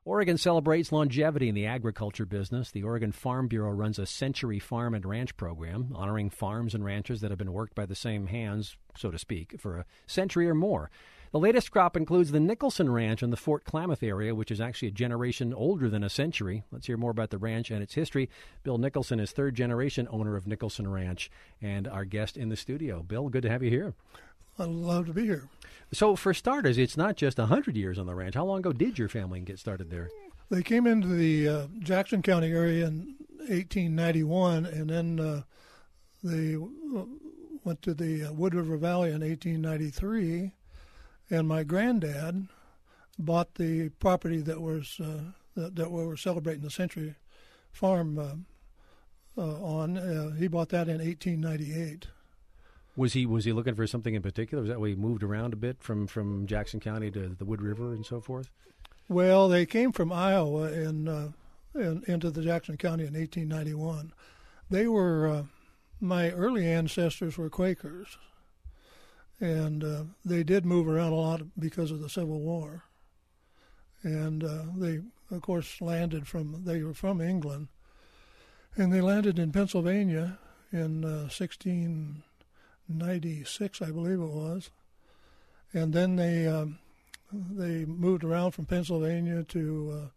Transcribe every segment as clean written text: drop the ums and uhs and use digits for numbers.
Oregon celebrates longevity in the agriculture business. The Oregon Farm Bureau runs a Century Farm and Ranch program, honoring farms and ranches that have been worked by the same hands, so to speak, for a century or more. The latest crop includes the Nicholson Ranch in the Fort Klamath area, which is actually a generation older than a century. Let's hear more about the ranch and its history. Bill Nicholson is third-generation owner of Nicholson Ranch and our guest in the studio. Bill, good to have you here. I'd love to be here. So for starters, it's not just 100 years on the ranch. How long ago did your family get started there? They came into the Jackson County area in 1891, and then they went to the Wood River Valley in 1893, and my granddad bought the property that was that we were celebrating the Century Farm on. He bought that in 1898. Was he looking for something in particular? Was that why he moved around a bit from Jackson County to the Wood River and so forth? Well, they came from Iowa and into the Jackson County in 1891. They were my early ancestors were Quakers, and they did move around a lot because of the Civil War. And they, of course, they were from England, and they landed in Pennsylvania in 1696, I believe it was, and then they moved around from Pennsylvania to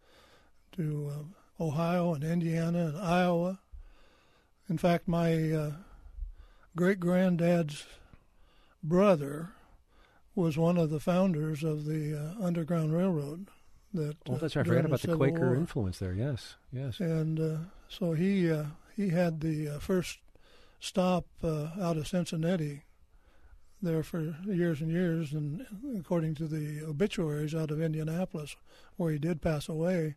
Ohio and Indiana and Iowa. In fact, my great-granddad's brother was one of the founders of the Underground Railroad. That's right. I forgot about the Quaker influence there. Yes. And so he had the first stop out of Cincinnati there for years and years, and according to the obituaries out of Indianapolis, where he did pass away,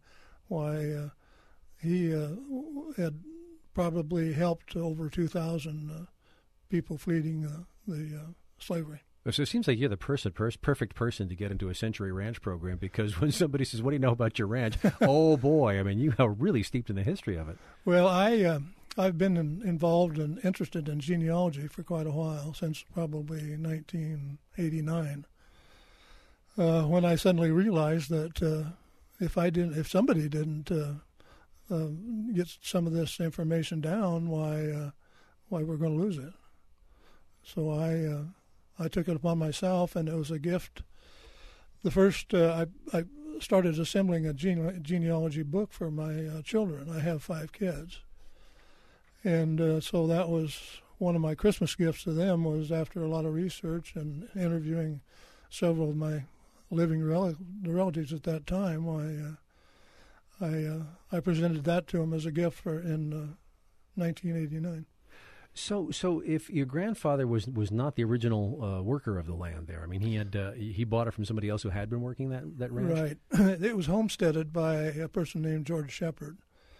he had probably helped over 2,000 people fleeing the slavery. So it seems like you're the perfect person to get into a Century Ranch program, because when somebody says, "What do you know about your ranch?" Oh boy, I mean, you are really steeped in the history of it. Well, I've been involved and interested in genealogy for quite a while, since probably 1989. When I suddenly realized that if somebody didn't get some of this information down, why we're going to lose it. So I took it upon myself, and it was a gift. The first I started assembling a genealogy book for my children. I have 5 kids. And so that was one of my Christmas gifts to them, was after a lot of research and interviewing several of my living relatives at that time, I presented that to them as a gift in 1989. So if your grandfather was not the original worker of the land there, I mean, he bought it from somebody else who had been working that ranch? Right. It was homesteaded by a person named George Shepard.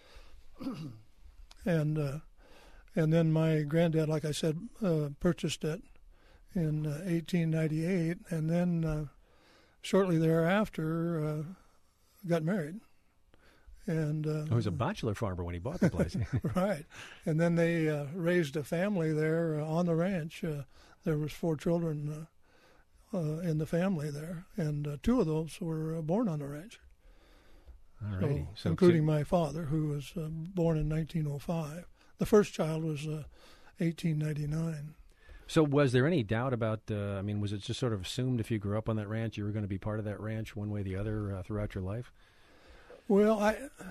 And then my granddad, like I said, purchased it in 1898, and then shortly thereafter got married. And he was a bachelor farmer when he bought the place. Right. And then they raised a family there on the ranch. There was 4 children in the family there, and 2 of those were born on the ranch. All righty. So including my father, who was born in 1905. The first child was 1899. So was there any doubt about, was it just sort of assumed if you grew up on that ranch, you were going to be part of that ranch one way or the other throughout your life? Well,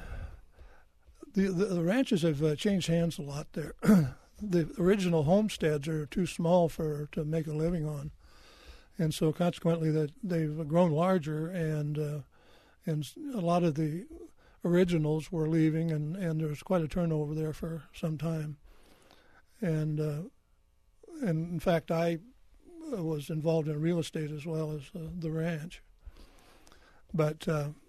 the ranches have changed hands a lot there. The original homesteads are too small to make a living on. And so consequently they've grown larger, and a lot of the originals were leaving, and there was quite a turnover there for some time. And in fact, I was involved in real estate as well as the ranch. But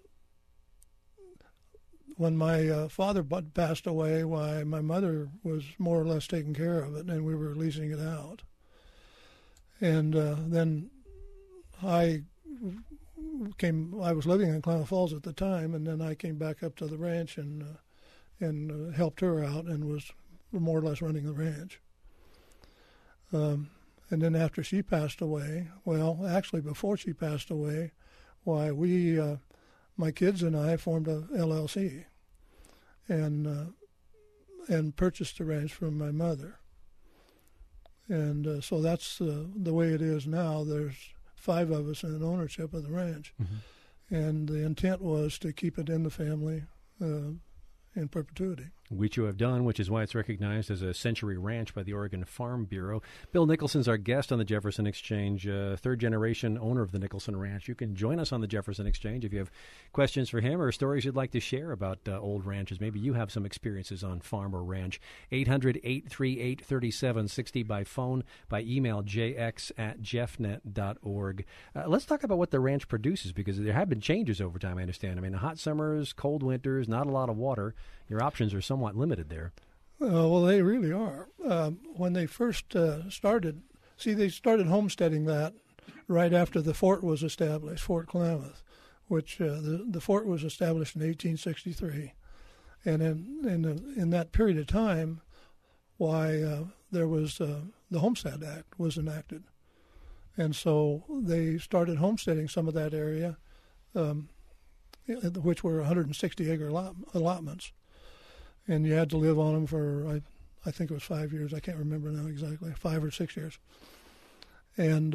when my father passed away, my mother was more or less taking care of it, and we were leasing it out. And then I was living in Klamath Falls at the time, and then I came back up to the ranch and helped her out, and was more or less running the ranch. And then after she passed away, well, actually before she passed away, my kids and I formed a LLC and purchased the ranch from my mother. And so that's the way it is now. There's 5 of us in ownership of the ranch. Mm-hmm. And the intent was to keep it in the family in perpetuity. Which you have done, which is why it's recognized as a century ranch by the Oregon Farm Bureau. Bill Nicholson's our guest on the Jefferson Exchange, third-generation owner of the Nicholson Ranch. You can join us on the Jefferson Exchange if you have questions for him or stories you'd like to share about old ranches. Maybe you have some experiences on farm or ranch. 800-838-3760 by phone, by email, jx@jeffnet.org. Let's talk about what the ranch produces, because there have been changes over time, I understand. I mean, hot summers, cold winters, not a lot of water. Your options are somewhat limited there. Well, they really are. When they first started, they started homesteading that right after the fort was established, Fort Klamath, which the fort was established in 1863. And in that period of time, there was the Homestead Act was enacted. And so they started homesteading some of that area, which were 160-acre allotments. And you had to live on them for, I think it was 5 years. I can't remember now exactly, 5 or 6 years. And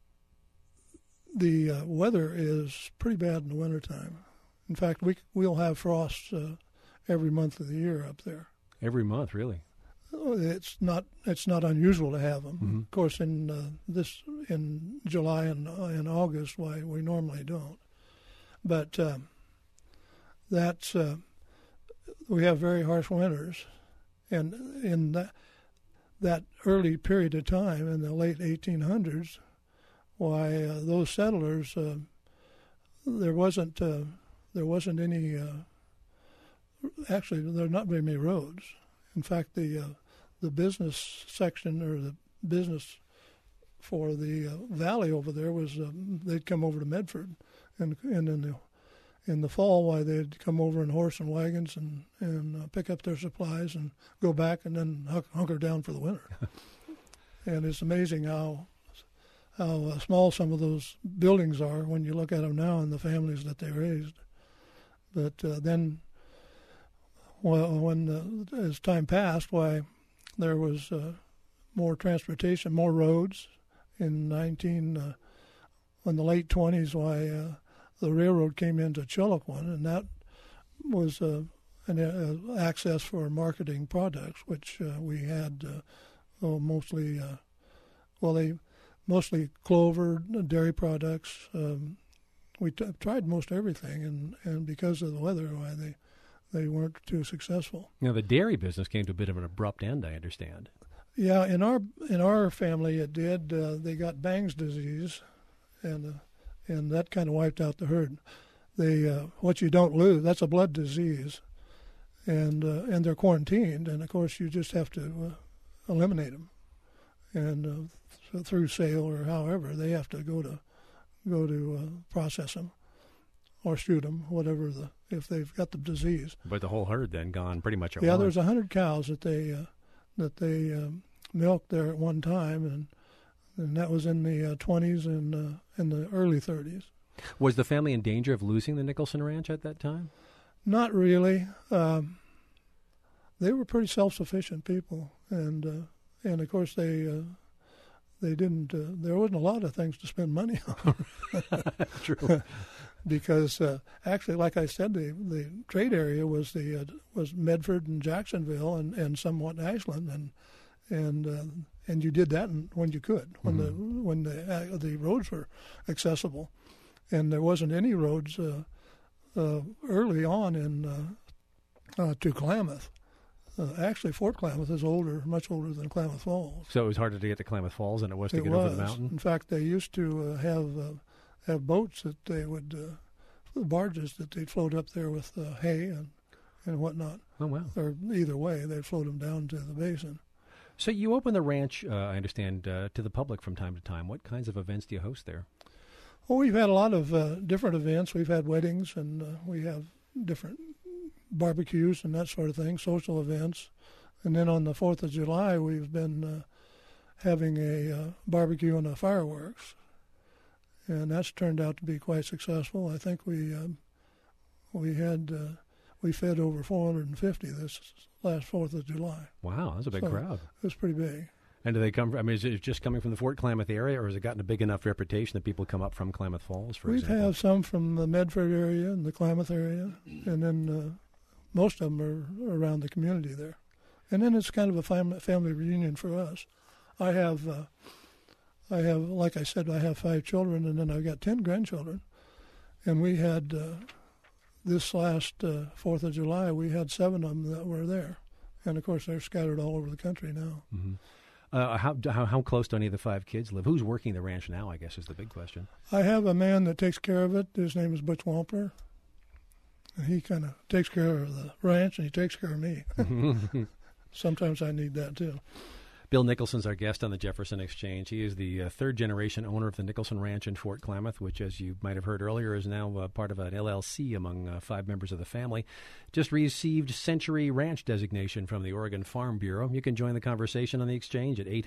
the weather is pretty bad in the wintertime. In fact, we'll have frosts every month of the year up there. Every month, really? It's not unusual to have them. Mm-hmm. Of course, in July and August, we normally don't. But that's we have very harsh winters, and in that early period of time in the late 1800s, those settlers there wasn't any actually there are not very many roads. In fact, the business section or the business for the valley over there was they'd come over to Medford, and in the fall, they'd come over in horse and wagons and pick up their supplies and go back and then hunker down for the winter. And it's amazing how small some of those buildings are when you look at them now and the families that they raised. But then, as time passed, there was more transportation, more roads. In the late 20s, the railroad came into Chiloquin, and that was an access for marketing products, which we had mostly clover, dairy products. We tried most everything, and because of the weather, they weren't too successul. Now, the dairy business came to a bit of an abrupt end, I understand. Yeah, in our family, it did. They got Bang's disease, and that kind of wiped out the herd. What you don't lose, that's a blood disease, and they're quarantined, and of course you just have to eliminate them, and through sale or however they have to go to process them or shoot them, whatever if they've got the disease. But the whole herd then gone pretty much at once. Yeah, there's 100 cows that they milked there at one time, and that was in the 20s and in the early 30s. Was the family in danger of losing the Nicholson Ranch at that time? Not really. They were pretty self-sufficient people, and of course they didn't. There wasn't a lot of things to spend money on. True. Because actually, like I said, the trade area was Medford and Jacksonville and somewhat Ashland, and you did that when you could, when the roads were accessible, and there wasn't any roads early on to Klamath. Actually, Fort Klamath is much older than Klamath Falls. So it was harder to get to Klamath Falls than it was to get over the mountain? In fact, they used to have boats that they would, barges that they'd float up there with hay and whatnot. Oh, wow. Or either way, they'd float them down to the basin. So you open the ranch, I understand, to the public from time to time. What kinds of events do you host there? Well, we've had a lot of different events. We've had weddings, and we have different barbecues and that sort of thing, social events. And then on the 4th of July, we've been having a barbecue and a fireworks. And that's turned out to be quite successful. I think we We fed over 450 this last 4th of July. Wow, that's a big crowd. It was pretty big. And do they come from, I mean, is it just coming from the Fort Klamath area, or has it gotten a big enough reputation that people come up from Klamath Falls, for example? We have some from the Medford area and the Klamath area, and then most of them are around the community there. And then it's kind of a family reunion for us. I have, like I said, I have 5 children, and then I've got 10 grandchildren. And we had, this last 4th of July, we had 7 of them that were there. And, of course, they're scattered all over the country now. Mm-hmm. How close do any of the 5 kids live? Who's working the ranch now, I guess, is the big question. I have a man that takes care of it. His name is Butch Walper. And he kind of takes care of the ranch, and he takes care of me. Sometimes I need that, too. Bill Nicholson's our guest on the Jefferson Exchange. He is the third-generation owner of the Nicholson Ranch in Fort Klamath, which, as you might have heard earlier, is now part of an LLC among 5 members of the family. Just received Century Ranch designation from the Oregon Farm Bureau. You can join the conversation on the Exchange at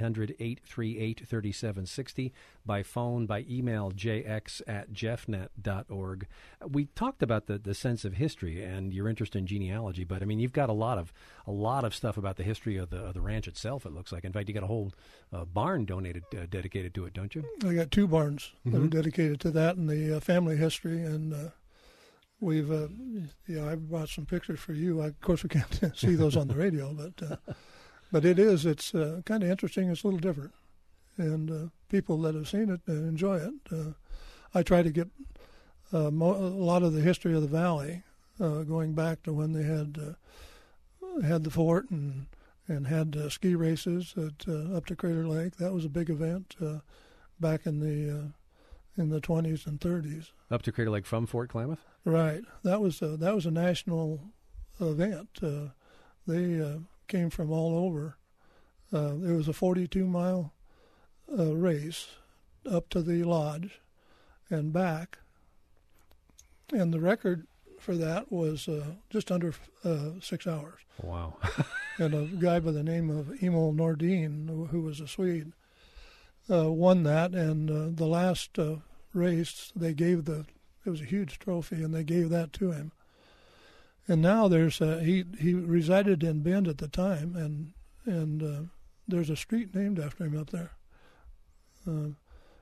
800-838-3760, by phone, by email, jx@jeffnet.org. We talked about the sense of history and your interest in genealogy, but, I mean, you've got a lot of stuff about the history of the ranch itself, it looks like. In fact, you got a whole barn dedicated to it, don't you? I got 2 barns that are dedicated to that and the family history. And we've, I've brought some pictures for you. Of course, we can't see those on the radio, but it's kind of interesting. It's a little different, and people that have seen it enjoy it. I try to get a lot of the history of the valley, going back to when they had the fort and had ski races up to Crater Lake. That was a big event back in the 20s and 30s. Up to Crater Lake from Fort Klamath? Right. That was a national event. They came from all over. It was a 42-mile race up to the lodge and back. And the record for that was just under 6 hours. Wow. And a guy by the name of Emil Nordin, who was a Swede, won that. And the last race, it was a huge trophy, and they gave that to him. And now he resided in Bend at the time, and there's a street named after him up there. And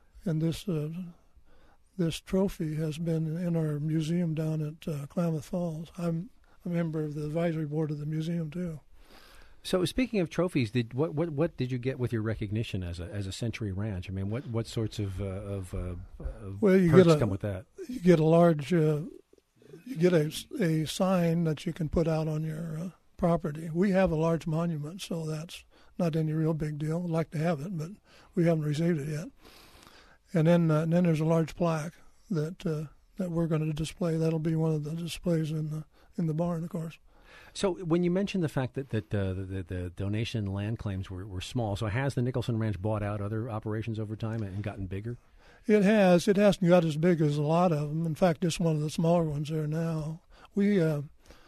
this trophy has been in our museum down at Klamath Falls. I'm a member of the advisory board of the museum too. So, speaking of trophies, what did you get with your recognition as a Century Ranch? I mean, what sorts of perks come with that? You get a large, you get a sign that you can put out on your property. We have a large monument, so that's not any real big deal. I'd like to have it, but we haven't received it yet. And then there's a large plaque that we're going to display. That'll be one of the displays in the barn, of course. So when you mentioned the fact that the donation land claims were small, so has the Nicholson Ranch bought out other operations over time and gotten bigger? It has. It hasn't got as big as a lot of them. In fact, just one of the smaller ones there now. We have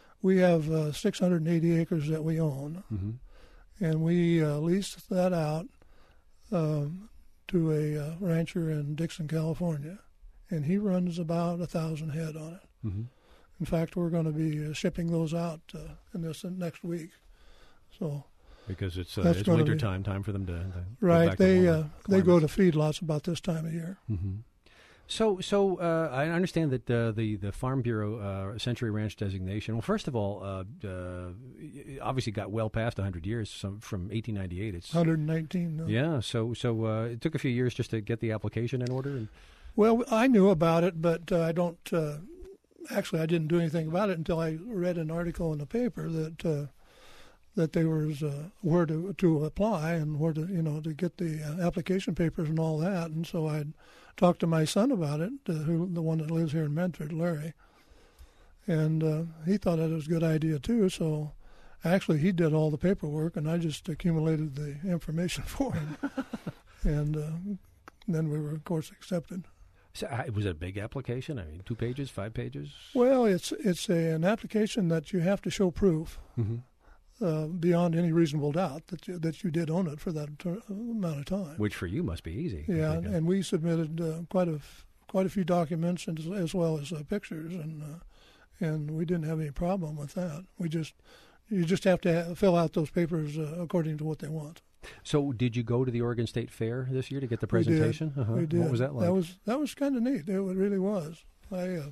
680 acres that we own, and we lease that out to a rancher in Dixon, California, and he runs about 1,000 head on it. Mm-hmm. In fact, we're going to be shipping those out in this next week. So because it's winter time for them to right. Go back to they go to feedlots about this time of year. Mm-hmm. So I understand that the Farm Bureau Century Ranch designation. Well, first of all, obviously got well past 100 years. From 1898, it's 119. No? Yeah. So it took a few years just to get the application in order. Well, I knew about it, but I don't. Actually, I didn't do anything about it until I read an article in the paper that there was where to apply and where to get the application papers and all that. And so I talked to my son about it, the one that lives here in Medford, Larry, and he thought that was a good idea too. So actually, he did all the paperwork, and I just accumulated the information for him, and then we were, of course, accepted. So, was it a big application? I mean, 2 pages, 5 pages? Well, it's an application that you have to show proof beyond any reasonable doubt that you did own it for that amount of time. Which for you must be easy. Yeah, and we submitted quite a few documents as well as pictures, and we didn't have any problem with that. You just have to fill out those papers according to what they want. So, did you go to the Oregon State Fair this year to get the presentation? We did. We did. What was that like? That was kind of neat. It really was. I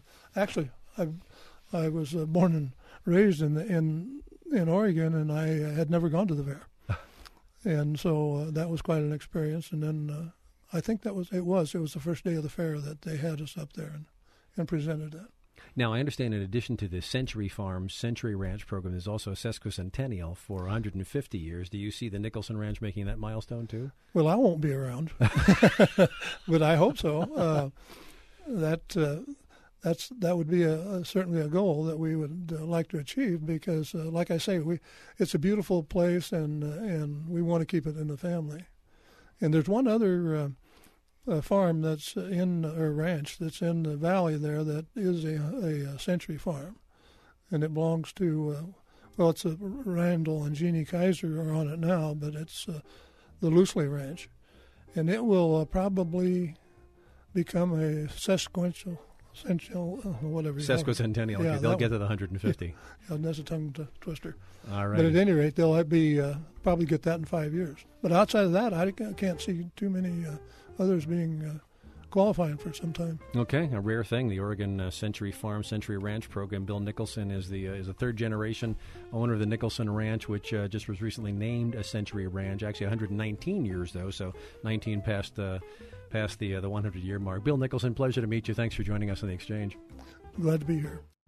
was born and raised in Oregon, and I had never gone to the fair, and so that was quite an experience. And then I think it was the first day of the fair that they had us up there and presented that. Now, I understand in addition to the Century Farms, Century Ranch program, there's also a sesquicentennial for 150 years. Do you see the Nicholson Ranch making that milestone too? Well, I won't be around, but I hope so. That would be certainly a goal that we would like to achieve because, like I say, it's a beautiful place and we want to keep it in the family. And there's one other farm that's or ranch that's in the valley there that is a Century Farm, and it belongs to it's a Randall and Jeannie Kaiser are on it now, but it's the Loosley Ranch, and it will probably become a sesquicentennial. Sesquicentennial. Yeah, they'll get to the 150. Yeah, that's a tongue twister. All right. But at any rate, they'll be probably get that in 5 years. But outside of that, I can't see too many others being qualifying for some time. Okay, a rare thing. The Oregon Century Farm, Century Ranch program. Bill Nicholson is a third-generation owner of the Nicholson Ranch, which just was recently named a Century Ranch. Actually, 119 years though, so 19 past the 100-year mark. Bill Nicholson, pleasure to meet you. Thanks for joining us on The Exchange. Glad to be here.